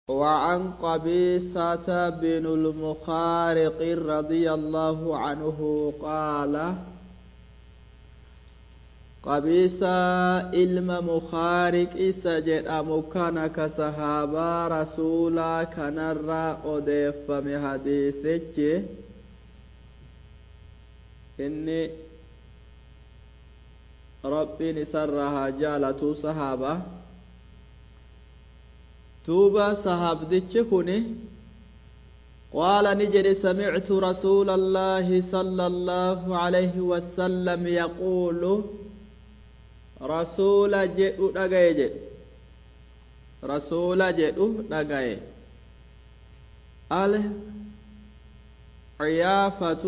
وعن قبيصة بن المخارق رضي الله عنه قال قبيصة علم مخارق سجد أمكان كصحابة رسولا كنرى أدف مهديسك إني ربي نسرها جالة صحابة توبا صحابتك كوني قال نجري سمعت رسول الله صلى الله عليه وسلم يقول رسول جئ دغاي رسول جئ دغاي العيافة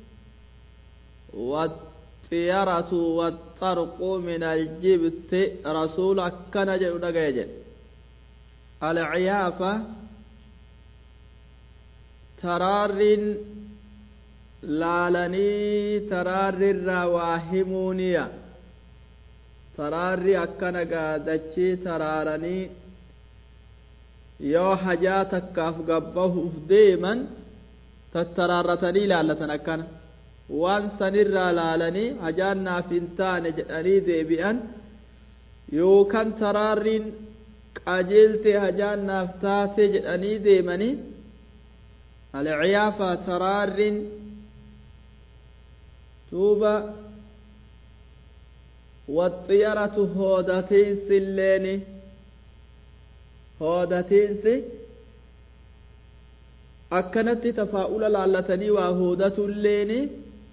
والطيرة والطرق من الجبت رسول كان جئ دغاي العيافة ترار لالني ترار الرواهمونية ترار أكنا قادتشي ترارني يو حاجاتك أفقبه ديما تترارتني لالتنا أكنا وان سنر لالني حاجانا فنتان جأني ديبئا يو كان ترار qajeelte hajaan naaf taate jedhanii deemanii alciyaafa taraarrin tuuba waxxiyaratu hoodatiinsi illeeni hoodatiinsi akkanatti tafaa'ula laallatanii waa hoodatu illeeni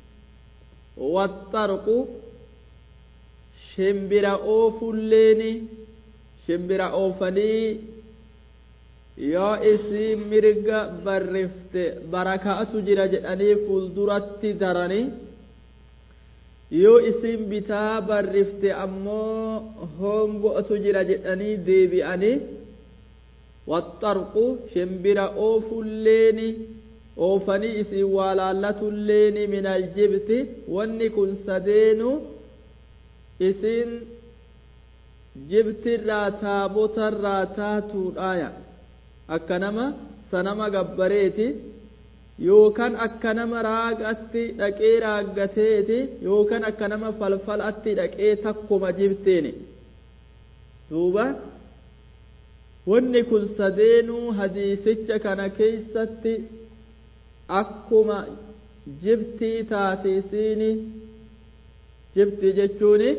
waxxarqu shimbira oofu illeeni shimbira oofanii yoo isii mirga barrifte barakaatu jira jedhanii fuulduratti daranii yoo isiin bitaa barrifte ammoo hongo'atu jira jedhanii deebi'anii waxxarqu shimbira oofulleeni oofanii isiin waa laallatulleeni min aljibti wanni kun sadeenu isiin jibtirraa taabotarraa taatuudhaaya akka nama sanama gabbareeti yookaan akka nama raagatti dhaqee raaggateeti yookaan akka nama falfalatti dhaqee takkuma jibteeni duuba wanni kun sadeenuu hadiisicha kana keeysatti akkuma jibtii taatisiini jibtii jechuuni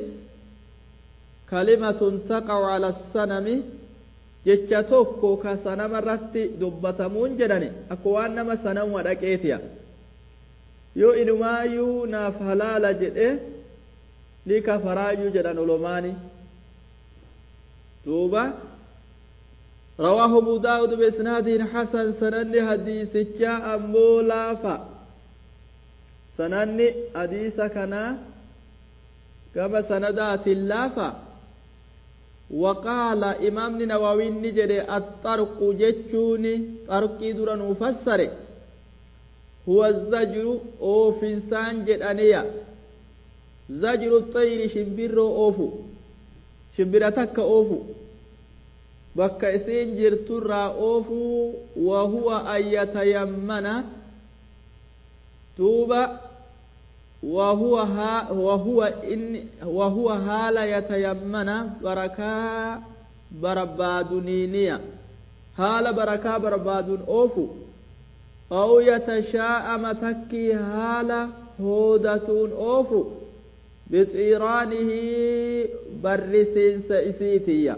كلمة تقع على الصنم جتشتوكو كسنم رتي دبتمون جدني أكوان نما سنم ودكيتيا يو إنما يو ناف حلال جده لك فرايو جدن علماني توبة رواه أبو داود بإسناد حسن سنن حديث جاء مولافا سنن حديث كنا كما سندات اللافا وقال إمام نووي نجري الطرق جتشوني طرقي درن مفسر هو الزجر أو فنسان جدانيا زجر الطير شمبر أوفو شمبرتك أوفو بك إسين جرتر أوفو وهو أن يتيمن توبة وهو حال يتيمن بركة بربادنينيا حال بركة بربادون أوفو أو يتشاءم تكي حال هودتون أوفو بطيرانه برسين سيسيتيا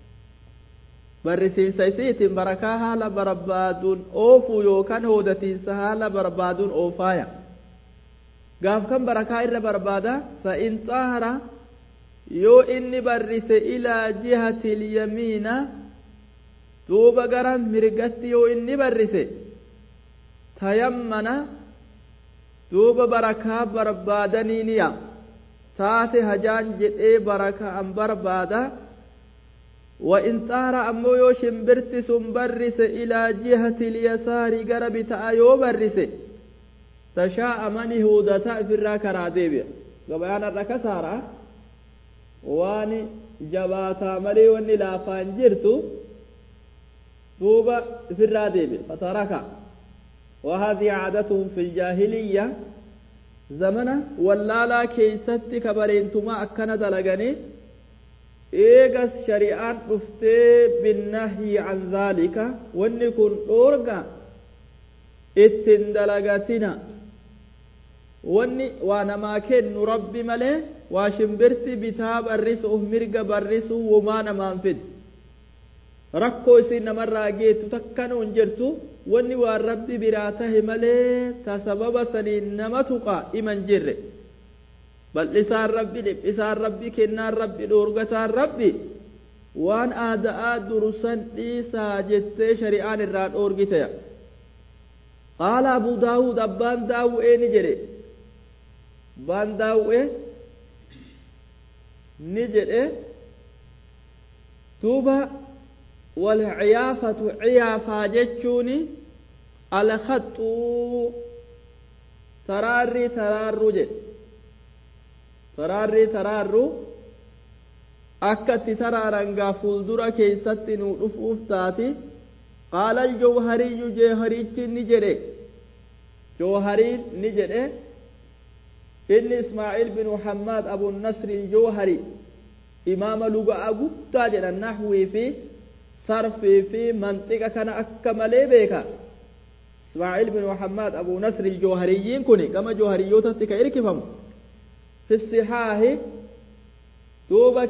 برسين سيسيتي بركة حال بربادون أوفو يوكان هودتين سحال بربادون أوفايا gaaf kan barakaa irra barbaada fa'in xaahara yoo inni barrise ilaa jihati lyamiina duuba gara mirgatti yoo inni barrise tayammana duuba barakaa barbaadaniiniya taate hajaan jedhee barakaan barbaada wa'in xaahara ammoo yoo shimbirti sun barrise ilaa jihati lyasaari gara bita'a yoo barrise تشاءمني هودتا في الراكرا ديبيا قبيانا الركسارة واني jabaataa malee wanni laafaan jirtu دوبا في الرادب فترك وهذه عادتهم في الجاهلية زمنا ولا لا كيست كبرينتما أكنا دلغني إيغس شريعان رفتي بالنهي عن ذلك ونكون أورغا اتندلغتنا wanni waa namaa kennu rabbi malee waa shimbirti bitaa barrisuuf mirga barrisuu womaa namaan fide rakkoo isin namarraa geettu takkanu hin jirtu wanni waan rabbi biraa tahe malee ta sababa saniin nama tuqaa iman jirre bal'isaan rabbi dhiphisaan rabbi kennaan rabbi dhoorgataan rabbi waan aada'aa durusan dhiisaa jettee shari'aan irraa dhoorgiteya qaala abu daawud abbaan daawu'ee ni jedhe baan daawu'e ni jedhe duuba walciyaafatu ciyaafaa jechuuni alkhaxxuu taraarrii taraarru jedhe taraarrii taraarru akka itti taraarangaa fuuldura keessatti nuu dhufuuf taati qaala aljawhariyyu jawharichi ni jedhe jawhariin ni jedhe إن إسماعيل بن محمد أبو النصر الجوهري إمام لغة قد النحو في صرف في منطقة كان أكمل بك إسماعيل بن محمد أبو نصر الجوهريين كوني كما جوهريوتا تكيركفهم في الصحاح توبة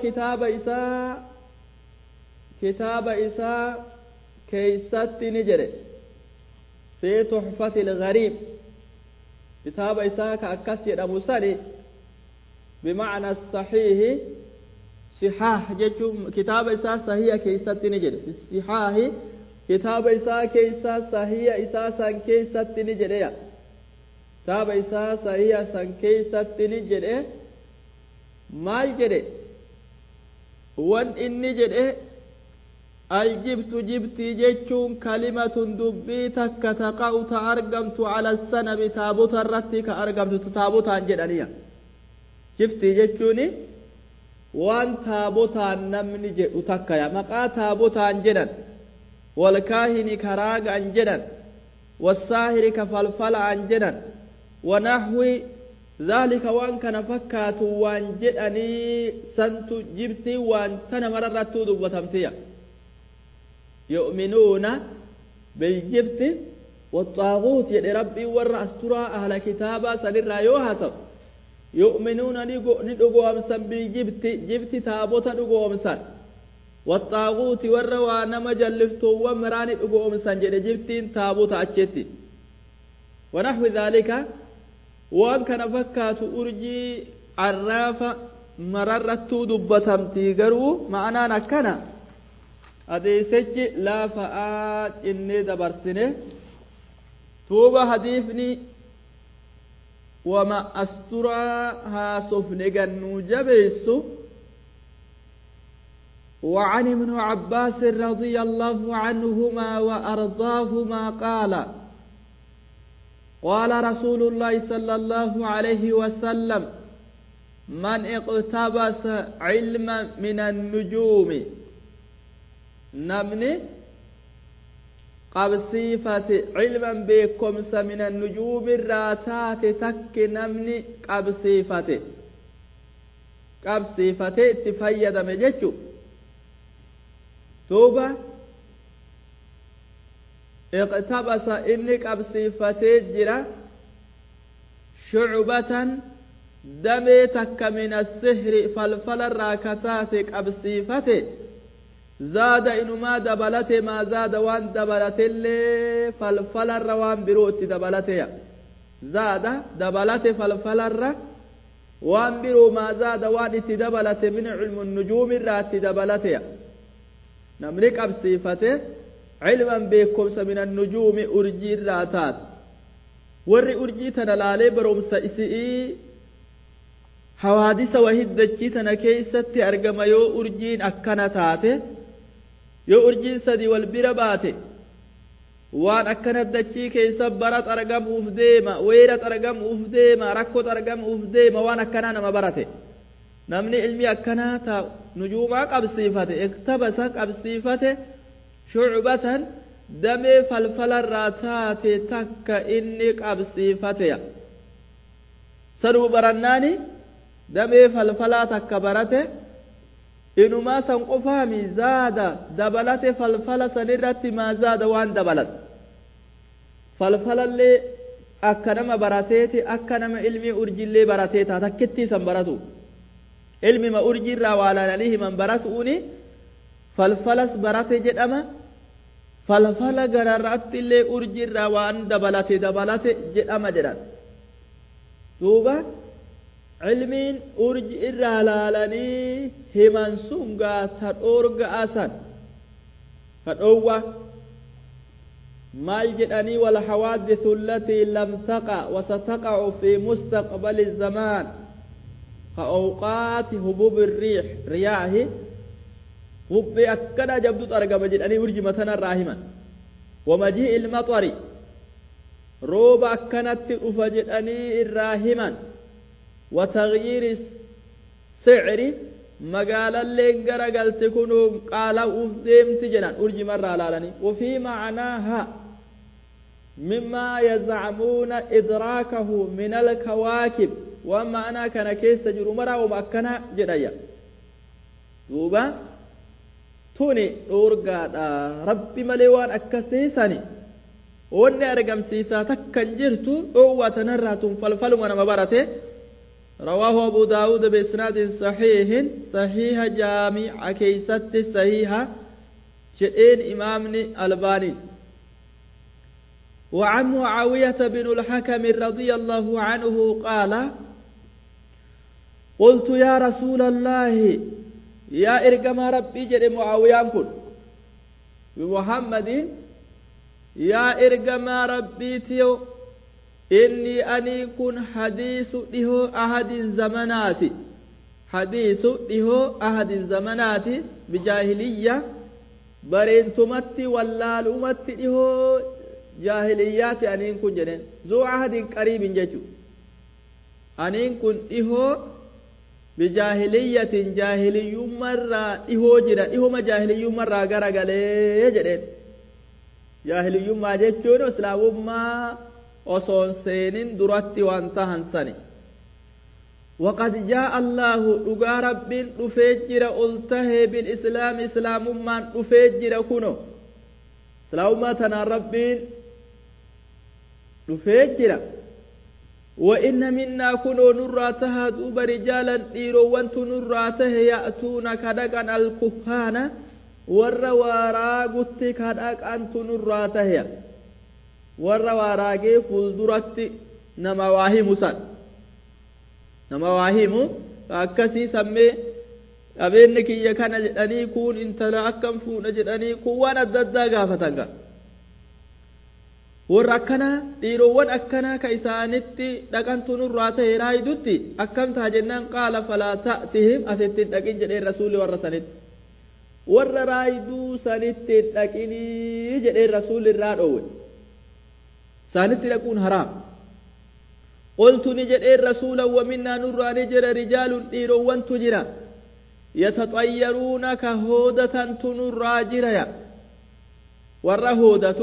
كتاب إساء كيست نجري في تحفة الغريب كتاب إساك أكسر مسالي بمعنى الصحيح صحاح جتو كتاب إساك صحيح كيست نجد في الصحاح كتاب إساك كيست صحيح إساسا كيست نجد كتاب إساك صحيح سان كيست نجد ما الجد وان إن نجد الجبت جبتي جتشون كلمة دبيتك تقع تأرقمت على السنب تابوت الرتي كأرقمت تابوت عن جدانية جبتي جتشوني وان تابوت عن نمني جئتك يا مقا تابوت عن جدان والكاهن كراغ عن جدان والساهر كفلفل عن جدان ونحو ذلك وان كان فكات وان جداني سنت جبتي وان تنمر الرتو دبتمتيا يؤمنون بالجبت والطاغوت يدي ربي ورا استرا اهل كتابا سنرا يوحسب يؤمنون ندغو امسا بالجبت جبت تابوتا دغو امسا والطاغوت ورا وانا مجلفتو ومراني دغو امسا جدي جبتين تابوتا اچتي ونحو ذلك وان كان فكات ارجي عرافه مررت دبتمتي غرو معنا نكنا حديثي لا فآت إني دبرسنه توبة حديثني وما أسترها سفنقا نوجبيس وعن ابن عباس رضي الله عنهما وأرضاهما قال قال رسول الله صلى الله عليه وسلم من اقتبس علما من النجوم namni qabsiifate cilman beekomsa min annujuumi irraa taate takke namni qabsiifate itti fayyadame jechu duuba iqtabasa inni qabsiifatee jira shucbatan damee takka min assihri falfala irraa kataate qabsiifate زاد إنما دبلته ما زاد وان دبلته اللي فالفل الروان بروت دبلته زاد دبلته فالفل الر وان برو ما زاد وان دبلته من علم النجوم الرات دبلته نملك بصفته علما بكم من النجوم أرجي الراتات ور أرجي تنلالي بروم سئسئي حوادث وهدتشي تنكيست أرقم يو أرجين أكنتاته yoo urjiin sadi wal bira baate waan akkana dachii keessa barat argamuuf deema weerat argamuuf deema rakkot argamuuf deema waan akkanaa nama barate namni ilmi akkanaa ta nujuumaa qabsiifate iktabasa qabsiifate shucbatan damee falfalarraa taate takka inni qabsiifateya sanuu barannaani damee falfalaa takka barate inumaa san qofaami zaada dabalate falfala sanirratti maa zaada waan dabalate falfalallee akka nama barateeti akka nama ilmi urjillee barateeta takkitti san baratu ilmi ma urjirraa waalananii himan baratuuni falfalas barate jedhama falfala gararratti illee urjirraa waan dabalate jedhama jedhan duuba ilmiin urji irraa laalanii himan sungaa ta dhoorga'a san ka dhoowwa maal jedhanii wal hawaadithu allatii lam taqa wa sataqa'u fi mustaqbali zamaan ka awqaati hububi riyaahi hubbi akkana jabdutu argama jedhanii urji matanarraa himan wamajii ilmaxari rooba akkanatti dhufa jedhanii irraa himan وتغيير السعر مقالا لنقر قلت كنوا قالوا أفديمت جنان أرجي مرة لالني وفي معناها مما يزعمون إدراكه من الكواكب وما أنا كان كيس تجر مرة ومأكنا جدايا دوبا توني أورقات ربي مليوان أكسيساني واني أرقم سيسا تكن جرتو أوة نراتم فالفل وانا مبارته رواه أبو داود بإسناد صحيح جامع كيست صحيحة جئين إمامني الباني وعن معاوية بن الحكم رضي الله عنه قال قلت يا رسول الله يا إرقم ربي جد معاوية كن بمحمد يا إرقم ربي تيو إني أني كن حديث له أحد زمناتي حديث له أحد زمناتي بجاهلية برينتمتي واللالومتي له جاهليات أني كن جنين ذو عهد قريب ججو أني كن له بجاهلية جاهلي مرة له جرا له ما جاهلي مرة غرغلي جنين جاهلي ما جچون اسلام ما osoon seenin duratti waan tahan sani waqad jaa allahu dhugaa rabbiin dhufee jira ol tahee bilislaami islaamummaan dhufee jira kuno islaamummaa tanaan rabbiin dhufee jira wa inna minnaa kunoo nurraa tahaa duuba rijaalan dhiirowwantu nurraa tahe ya'tuuna kadhaqan alkuhaana warra waaraagutti kadhaqantu nurraa taheya warra waaraagee fuulduratti nama waa himu san nama waa himu akkasii sammee qabeenyi kiyya kana jedhanii kun intala akkam fuudha jedhanii kun waan adda addaa gaafatan ga warra akkana dhiirowwan akkana ka isaanitti dhaqantu nurraa ta'e raayidutti akkam ta'a jennaan qaala falaa ta'tihim asitti dhaqin jedhee rasuulli warra sanitti warra raayiduu sanitti dhaqinii jedhee rasuulli irraa dhoowwe سانت لكون حرام قلت نجد الرسول ومنا نرى نجر رجال إيروان تجرى يتطيرون كهودة تنرى جرى والرهودة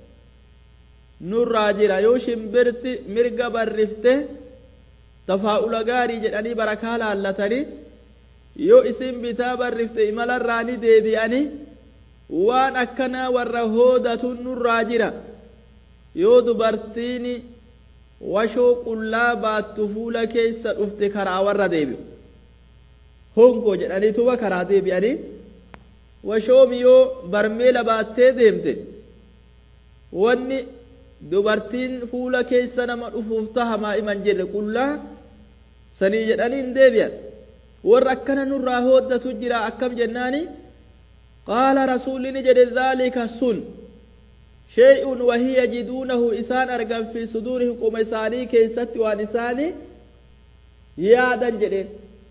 نرى جرى يوشن برت مرقى برفته تفاؤل غاري جدني بركالا اللتني يو اسم بتاب الرفته إمالا راني ديبياني وان أكنا والرهودة نرى جرى yoo dubartiini washoo qullaa baattu fuula keessa dhufte karaa warra deebi'u honkoo jedhanii tuba karaa deebi'anii washoomi yoo barmeela baattee deemte wanni dubartiin fuula keessa nama dhufuuf tahamaa iman jedhe qullaa sanii jedhanii hin deebi'an warra akkana nurraa hooddatu jira akkam jennaani qaala rasuulli jedhe dhaalika sun شيء وهي يجدونه إسان أرقم في صدورهم قم إساني كيست وان إساني يادا جدين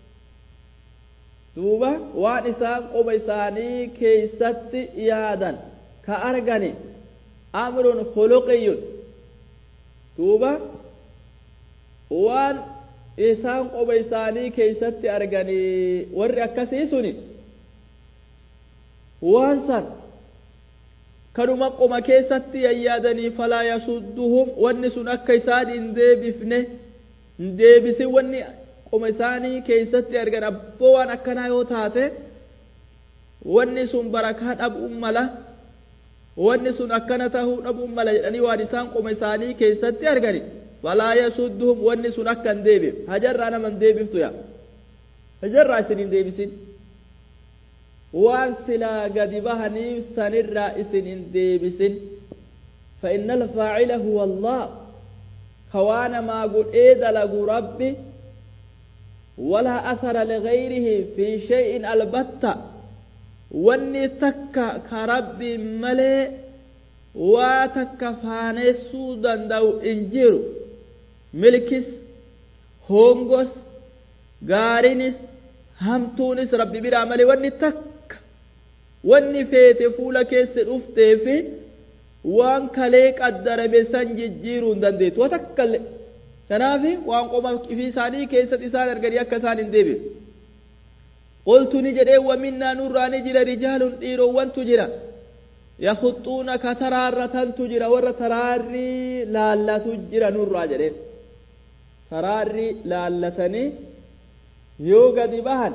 دوبا وان إسان قم إساني كيست يادا كأرقني أمر خلقي دوبا وان إسان قم إساني كيست أرقني ور أكسيسني وان سن kanuma qoma keessatti yaadanii falaa yasudduhum wanni sun akka isaan hin deebisin wanni qoma isaanii keessatti argan abboo waan akkanaa yoo taate wanni sun barakaa dhabuun mala wanni sun akkana tahuu dhabuun mala jedhanii waan isaan qoma isaanii keessatti argani falaa yasudduhum wanni sun akka hin deebif hajarraa nama hin deebiftu yaa hajarraa isin hin deebisin waan silaa gadi bahaniif sanirraa isin hin deebisin فإن الفاعل هو الله كوانا ما قل إيدا لقو ربي ولا أثر لغيره في شيء البتة واني تكا كربي ملي واتكا فاني سودان دو انجيرو ملكس هونغوس غارينس همتونس ربي برا ملي واني تكا واني فيتي فولا كيس رفتي في وان كليك الدرب سنجيرو دنديت وتكا تنافي وان قوم في ساني كيسة إسان أرغري أكسان انديبي قلت نجري ومنا نوراني جرى رجال إيرو وان تجرى يخطون كترارة تجرى ور تراري لالا تجرى نورا جري تراري لالتني يوغا دبهن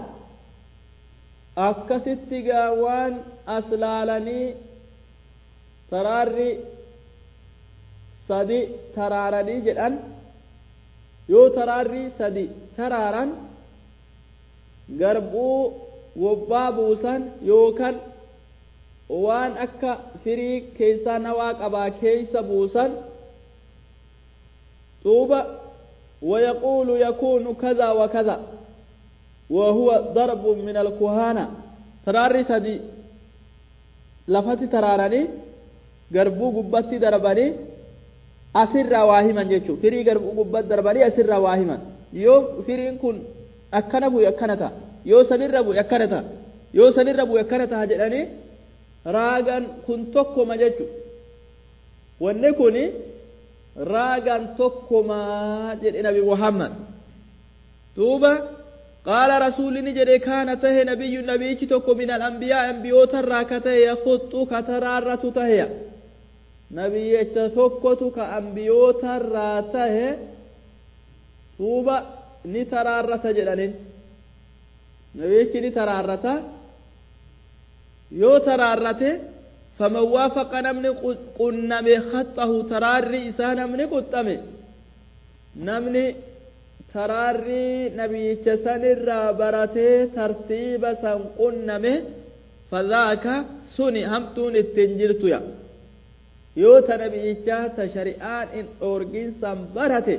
أكست وان أسلالني تراري صدي ترارني جران yoo taraarrii sadi taraaran garbuu wobbaa buusan yookan waan akka firii keessaa nawaa qabaa keeysa buusan duuba ويقول يكون كذا وكذا وهو ضرب من الكهانة تراري سدي لفتي ترارني garbuu gubbatti darbanii asirraa waa himan jechuun firii garbuu gubbatti darbanii asirraa waa himan yoo firiin kun akkana bu'e akkana ta'a yoo sanirra bu'e akkana ta'a yoo sanirra bu'e akkana ta'a jedhanii raagaan kun tokkoma jechuun wanni kuni raagaan tokkoma jedhe nabi Muhammad duuba qaala rasuulli jedhe kaana tahe nabiyyu nabiyyichi tokko min al-anbiyaa anbiyootarraa ka tahe yakhuttu ka taraarratu taheya nabiyyicha tokkotu ka anbiyootarraa tahe duuba ni taraarrata jedhaniin nabiyyichi ni taraarrata yoo taraarrate faman waafaqa namni qunname khaxahu taraarri isaa namni quxxame namni taraarri nabiyyicha sanirraa baratee tartiiba san qunname fadhaaka suni hamtuun ittiin jirtuya yoo ta nabiyyicha ta shari'aan in dhoorgin san barate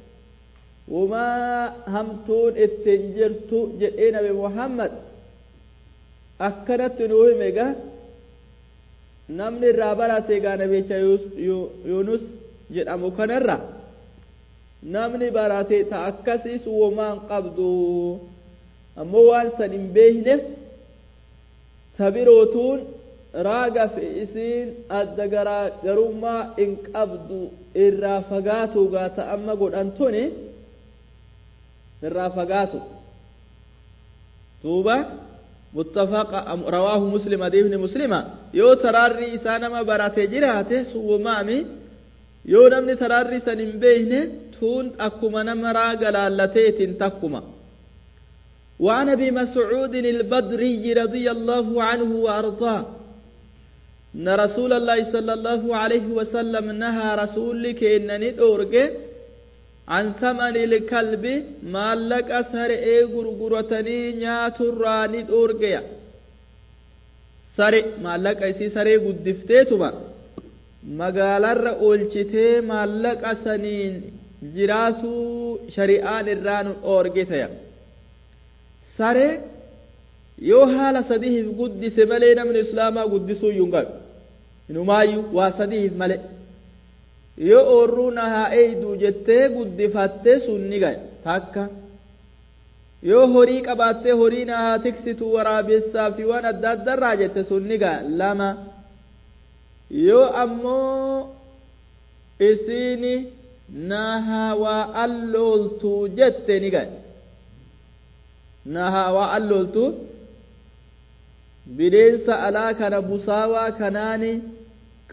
wamaa hamtuun ittiin jirtu jedhee nabi Muhammad akkanatti nuu hime gaa namni irraa barate gaa nabiyyicha Yunus jedhamu kanarra namni barate ta akkasiis womaan qabdu ammoo waan san hin beekneef ta birootuun raaga fi isiin adda garaagarummaa hin qabdu irraa fagaatu gaata amma godhantuni irraa fagaatu duuba muttafaqa rawaahu muslim hadiisni muslima yoo taraarri isaa nama barate jiraate suwumaami yoo namni taraarri san hin beekne تون أكما نمرا قلالتيت تكما وعن أبي مسعود البدري رضي الله عنه وأرضاه أن رسول الله صلى الله عليه وسلم نهى رسولك إنني أورجي عن ثمن الكلب ما لك أسهر غرغرتني نياتراني أورجي سري ما لك أيسي سري قدفتيتما مقالر أولشتي ما لك أسنين jiraatu shari'aan irraa nu dhoorgitaya sare yoo haala sadiif guddise malee namni islaamaa guddisuu yungayu inumaayyuu waa sadiif malee yoo oorruu na haa eeydu jettee guddifatte sun ni gaya takka yoo horii qabaattee horii na haa tiksitu waraabessaa fi waan adda addarraa jette sun ni gaya lama yoo ammoo isiini naha waa alloltu jette ni gaye naha waa alloltu bineensa alaa kana busaawaa kanaani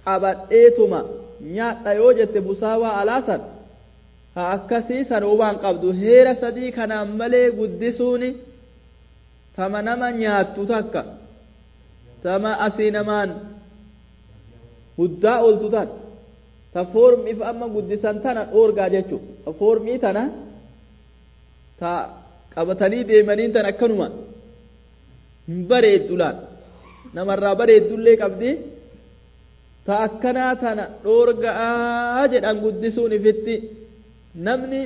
qabadheetuma nyaadha yoo jette busaawaa alaasan ha akkasiisan waan qabdu heera sadii kanaan malee guddisuuni tama nama nyaattu takka tama asii namaan huddaa ooltu tan ta foormiif amma guddisan tana dhoorgaa jechuudha ta foormii tana ta qabatanii deemaniin tan akkanuma hin bareeddu laan namarraa bareeddullee qabdi ta akkanaa tana dhoorgaa jedhan guddisuun ifitti namni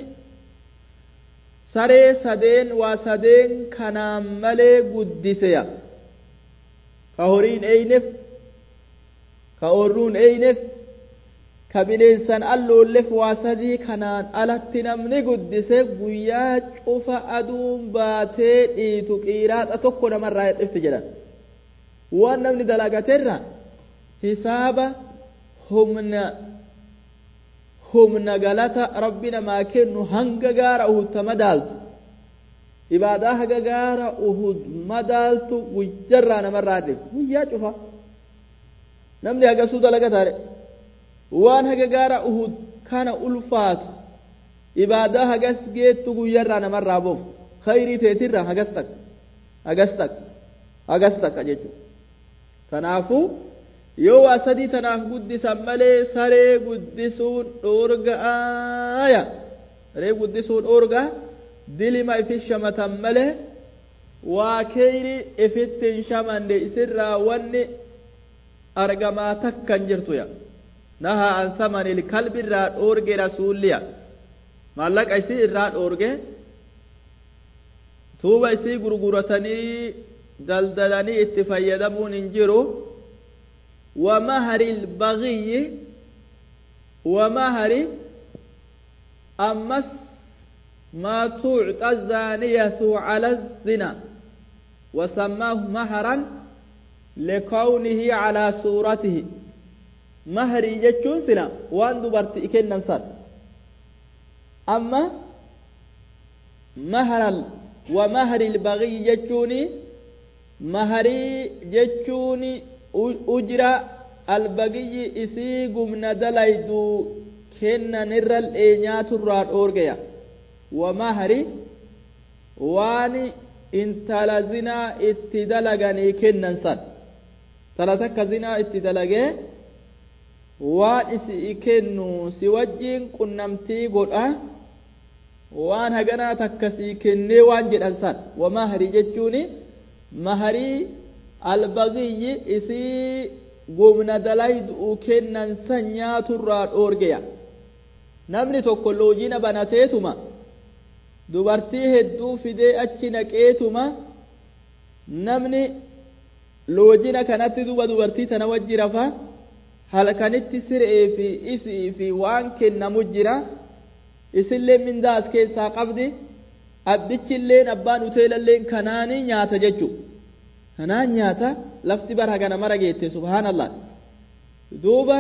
saree sadeen waa sadeen kanaan malee guddiseya ka horiin eeyneef ka oorruun eeyneef ka bineensan alloolleef waa sadii kanaan alatti namni guddise guyyaa cufa aduun baatee dhiitu qiiraaxa tokko namarraa hedhifti jedhan waan namni dalagateerra hisaaba humna galata rabbi namaa kennu hanga gaara uhud ta madaaltu ibaadaa haga gaara uhud madaaltu guyyaarraa namarraa hedhifti guyyaa cufa namni hagasuu dalagataare waan haga gaara uhud kana ulfaatu ibaadaa hagas geettu guyyaarraa namarraa boofu khayrii teetirra hagas takka jechuudha kanaafuu yoo waa sadii tanaaf guddisan malee saree guddisuun dhoorgaaya saree guddisuun dhoorgaa dilima ifi shamatan malee waa khayrii ifitti hin shamanne isirraa wanni argamaa takkan jirtuya nahaa an samanil kalbi irraa dhoorge rasuulliya maallaqa isii irraa dhoorge tuuba isii gurguratanii daldalanii itti fayyadamuun hin jiru ومهر البغي ومهر أمس ما تعطى الزانية على الزنا وسماه مهرا لكونه على صورته مهر يجون سنا وان دبرت إكن ننصر أما مهر ومهر البغي يجوني مهري يجوني ujra albagiyyi isii gumna dalaydu kennan irral eenyaaturraa dhoorgeya wamahari waan intala zinaa itti dalaganii kennan san tala takka zinaa itti dalagee waan isii kennu si wajjiin qunnamtii godha waan haganaa takka sii kennee waan jedhan san wamahari jechuuni maharii albagiyyi isii gumna dalaydu kennan san nyaaturraa dhoorgeya namni tokko loojina banateetuma dubartii hedduu fidee achi naqeetuma namni loojina kanatti duba dubartii tana wajji rafa halkanitti siree fi isii fi waan kennamu jira isillee mindaa as keessaa qabdi abbichilleen abbaan uteelalleen kanaanii nyaata jechu kanaan nyaata lafti bar hagana mara geette subhaanallah duuba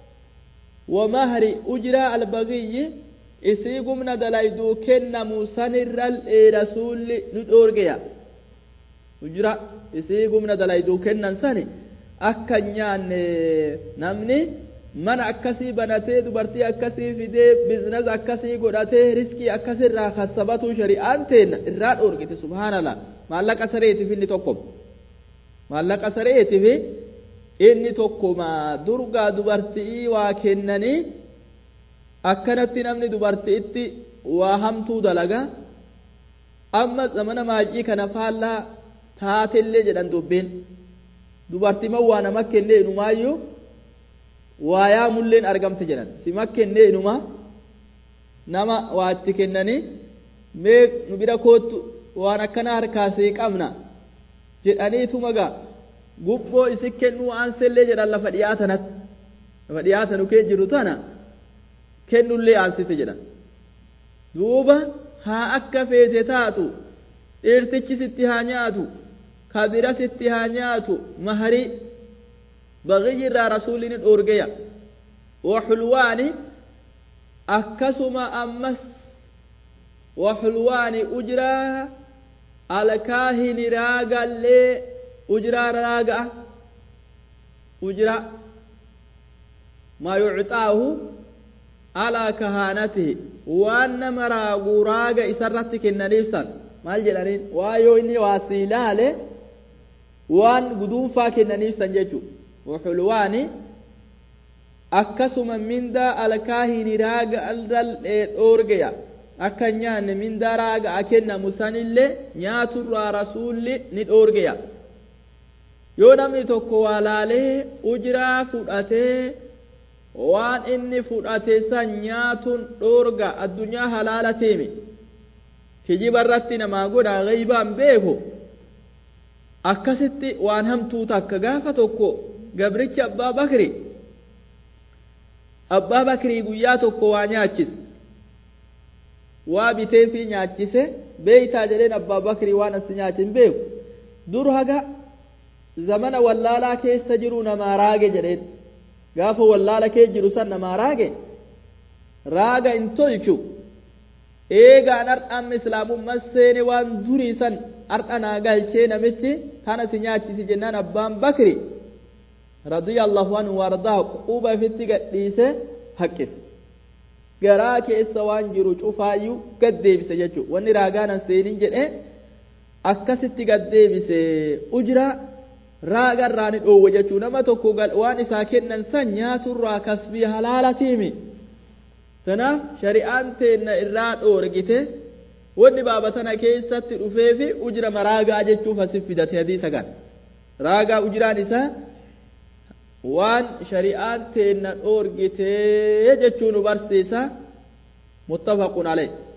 wamahri ujraa albagiyyi isii gumna dalayduu kennamu sanirral rasuulli nu dhoorgeya ujra isii gumna dalayduu kennan sani akka nyaanne namni mana akkasii banatee dubartii akkasii fidee bizinas akkasii godhatee riskii akkasirraa kassabatuu shari'aan teenna irraa dhoorgite subhaanallah maallaqa sareetiif inni tokko maallaqa sareetiif inni tokkoma durgaa dubartii waa kennanii akkanatti namni dubartiitti waa hamtuu dalaga amma zamana maajii kana faallaa taatellee jedhan dubbeen dubartiiman waa nama kennee inumaayyuu waa yaamulleen argamte jedhan sima kennee inuma nama waa itti kennanii mee nu bira koottu waan akkana harkaasii qabna jedhaniituma gaa gubboo isi kennuu aansellee jedhan lafa dhiyaatanu kee jiru tana kennullee aansite jedhan duuba haa akka feete taatu dhiirtichi sitti haa nyaatu kabira sitti haa nyaatu maharii bagiyyi irraa rasuulini dhoorgeya waxulwaani akkasuma ammas waxulwaani ujraa alkaahini raagallee ujraa raaga'a ujra ما يعطاه على كهانته وأن مراغو راغا إسرتك النريسا ما الجلالين وايو إني واسيلاله وان قدوم فاك النريسا جيجو وحلواني akkasuma mindaa alkaahini raaga aldal dhoorgeya akka nyaanne mindaa raaga akennamu sanillee nyaaturraa rasuulli ni dhoorgeya yoo namni tokko waa laalee ujraa fudhatee waan inni fudhate san nyaatun dhoorga addunyaa halaala teemi kijiba irratti namaa godha gaybaan beeku akkasitti waan hamtuu takka gaafa tokko gabricha abbaa bakrii guyyaa tokko waa nyaachise waa bitee fi nyaachise beeytaa jedheen abbaa bakrii waan as nyaachin beeku dur haga zamana wallaalaa keessa jiru namaa raage jedheen gaafa wallaala kee jiru san namaa raaga hin tolchu eegaan ardhaan islaamummaa seene waan durii san ardhanaa galchee namichi kana si nyaachisi jennaan abbaan bakri radiyallahu anhu wardaa quba fitti gadhiise haqqise garaa keessa waan jiru cufaayyuu gaddeebise jechuudha wanni raagaanan seenin jedhee akkasitti gaddeebise ujra raagarraa ni dhoowwe jechuudha nama tokko waan isaa kennan san nyaaturraa kasbii halaalatiimi tanaaf shari'aan teenna irraa dhoorgite wanni baabatana keessatti dhufee fi ujra maraagaa jechuuf asif fidate hadiisa kan raagaa ujraan isaa waan shari'aan teenna dhoorgite jechuun barsiisa muttafaqun alayhi